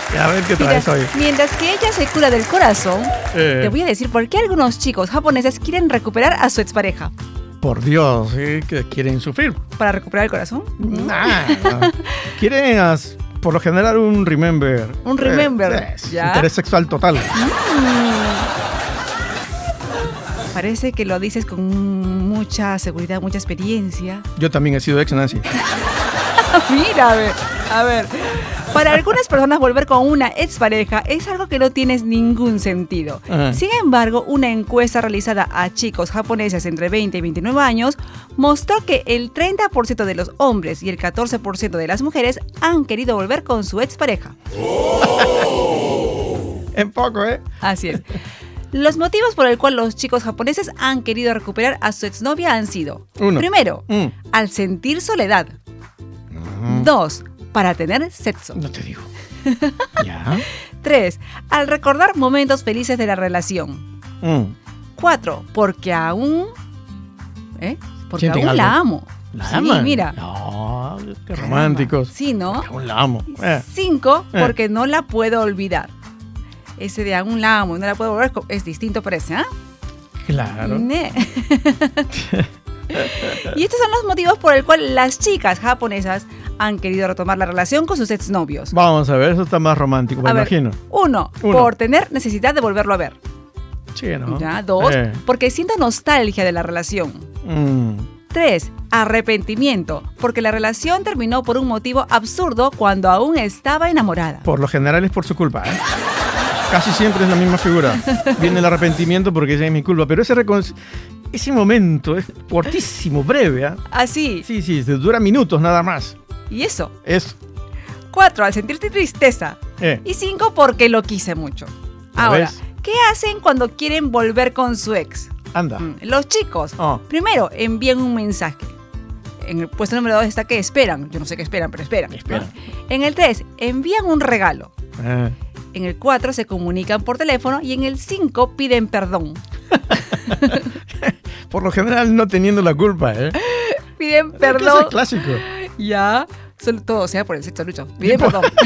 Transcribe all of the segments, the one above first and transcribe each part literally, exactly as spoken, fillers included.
A ver qué traes hoy. Mientras que ella se cura del corazón, Eh. te voy a decir por qué algunos chicos japoneses quieren recuperar a su expareja. Por Dios, ¿eh? Que quieren sufrir. ¿Para recuperar el corazón? Nah, no. Quieren, as- por lo general, un remember. Un remember, Eh, eh, ¿ya? Interés sexual total. Mm. Parece que lo dices con mucha seguridad, mucha experiencia. Yo también he sido ex Nancy. Mira, a ver, a ver. Para algunas personas volver con una expareja es algo que no tiene ningún sentido. Ajá. Sin embargo, una encuesta realizada a chicos japoneses entre veinte y veintinueve años mostró que el treinta por ciento de los hombres y el catorce por ciento de las mujeres han querido volver con su expareja. En poco, ¿eh? Así es. Los motivos por el cual los chicos japoneses han querido recuperar a su exnovia han sido: Uno. primero, Mm. al sentir soledad. Mm. Dos, para tener sexo. No te digo. Ya. Tres, al recordar momentos felices de la relación. Mm. Cuatro, porque aún... ¿Eh? Porque Sienten aún la algo. amo. ¿La Sí, aman? mira. No, qué Caramba. románticos. Sí, ¿no? Aún la amo. Eh. Cinco, Eh. porque no la puedo olvidar. Ese de aún la amo y no la puedo volver es distinto, parece, ¿ah? Claro. Ne. Y estos son los motivos por el cual las chicas japonesas han querido retomar la relación con sus exnovios. Vamos a ver, eso está más romántico, me A ver, imagino. Uno, Uno. por tener necesidad de volverlo a ver. Sí, ¿no? Ya, dos, Eh. porque siento nostalgia de la relación. Mm. Tres, arrepentimiento, porque la relación terminó por un motivo absurdo cuando aún estaba enamorada. Por lo general es por su culpa, ¿eh? Casi siempre es la misma figura. Viene el arrepentimiento porque esa es mi culpa, pero ese, recon- ese momento es cortísimo, breve, ¿ah? Así. Sí, sí, se dura minutos nada más. Y eso. Es... Cuatro, al sentirte tristeza. Eh. Y cinco, porque lo quise mucho. ¿Ya Ahora, ves? ¿qué hacen cuando quieren volver con su ex? Anda. Mm, Los chicos, Oh. primero, envían un mensaje. En el puesto número dos está que esperan. Yo no sé qué esperan, pero esperan. Esperan. ¿no? En el tres, envían un regalo. Eh. En el cuatro, se comunican por teléfono. Y en el cinco, piden perdón. Por lo general no teniendo la culpa, ¿eh? Piden Eso perdón. es clásico. Ya. Solo todo sea por el sexo, Lucho. Piden por- perdón.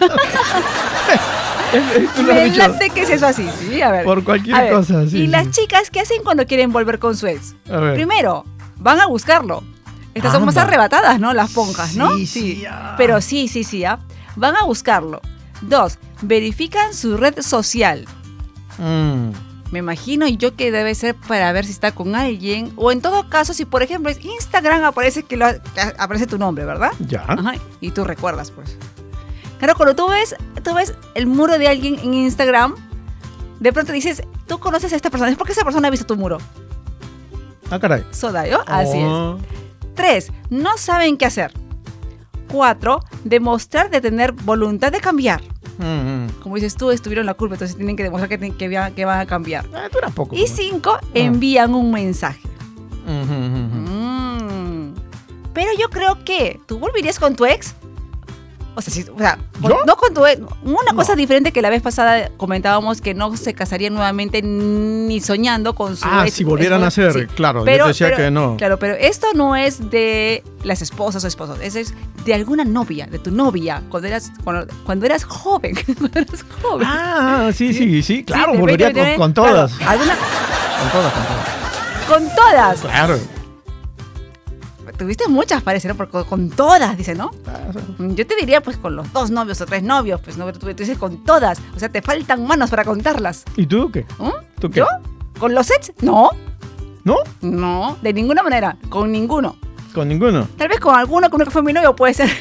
Eh, eh, Tú lo has Me dicho. late que es eso así, sí, a ver. Por cualquier A ver, cosa, sí, Y sí. las chicas, ¿qué hacen cuando quieren volver con su ex? A ver. Primero, van a buscarlo. Estas son más Anda. arrebatadas, ¿no? Las ponjas, ¿no? Sí, sí, ah. Pero sí, sí, sí, ¿ah? Van a buscarlo. Dos, verifican su red social. Mm. Me imagino yo que debe ser para ver si está con alguien. O en todo caso, si por ejemplo es Instagram, aparece que, lo, que aparece tu nombre, ¿verdad? Ya. Ajá, y tú recuerdas, pues. Claro, cuando tú ves, tú ves el muro de alguien en Instagram, de pronto dices, tú conoces a esta persona. Es porque esa persona ha visto tu muro. Ah, caray. Soda, ¿yo? Así Oh. es. Tres, no saben qué hacer. Cuatro, demostrar de tener voluntad de cambiar. Mm, mm. Como dices tú, estuvieron la culpa, entonces tienen que demostrar que, ten- que, va- que van a cambiar. Ah, dura poco. Y cinco, envían un mensaje. Mm, mm, mm, mm. Mm. Pero yo creo que, ¿tú volverías con tu ex? O sea, si- o sea, con- ¿Yo? no con tu ex. Una No. cosa diferente que la vez pasada comentábamos que no se casaría nuevamente ni soñando con su Ah, ex. si volvieran ex- a ser, sí. claro, yo Pero- te decía pero- que no. Claro, pero esto no es de las esposas o esposos, eso es de alguna novia, de tu novia, cuando eras, cuando, cuando eras joven. Cuando eras joven. Ah, sí, sí, sí, claro, Sí, de volvería veinte, con, con claro, todas. alguna, Con todas, con todas. con todas. Claro. Tuviste muchas, parece, ¿no? Porque con, con todas, dice, ¿no? Ah, Yo te diría, pues, con los dos novios o tres novios, pues, no, pero tú, tú dices con todas. O sea, te faltan manos para contarlas. ¿Y tú qué? ¿Mm? ¿Tú qué? ¿Yo? ¿Con los ex? No, ¿No? no, de ninguna manera, con ninguno. Con ninguno. Tal vez con alguno, con uno que fue mi novio, puede ser.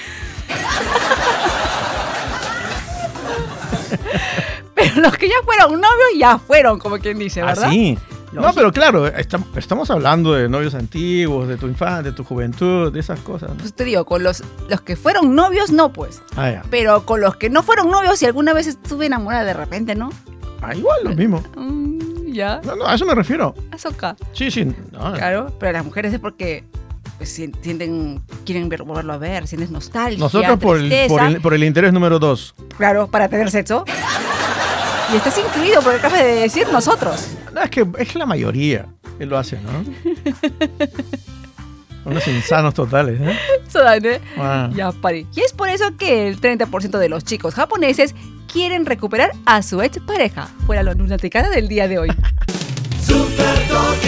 Pero los que ya fueron novios, ya fueron, como quien dice, ¿verdad? Ah, sí. No, Lógico. pero claro, estam- estamos hablando de novios antiguos, de tu infancia, de tu juventud, de esas cosas, ¿no? Pues te digo, con los, los que fueron novios, no, pues. Ah, ya. Pero con los que no fueron novios y alguna vez estuve enamorada de repente, ¿no? Ah, igual, lo mismo. Mm, ya, No, no, a eso me refiero. azoka. Sí, sí. No, Claro, pero las mujeres es porque pues, sien- sienten, quieren ver- volverlo a ver, sientes nostalgia, Nosotros por el, tristeza. por, el, por el interés número dos. Claro, para tener sexo. Y estás incluido porque acabas de decir nosotros. No, es que es la mayoría que lo hace, ¿no? Unos insanos totales, ¿eh? Eso, ¿eh? Ah. Ya, pare. Y es por eso que el treinta por ciento de los chicos japoneses quieren recuperar a su expareja. Fuera la lunaticada del día de hoy. Super Toque.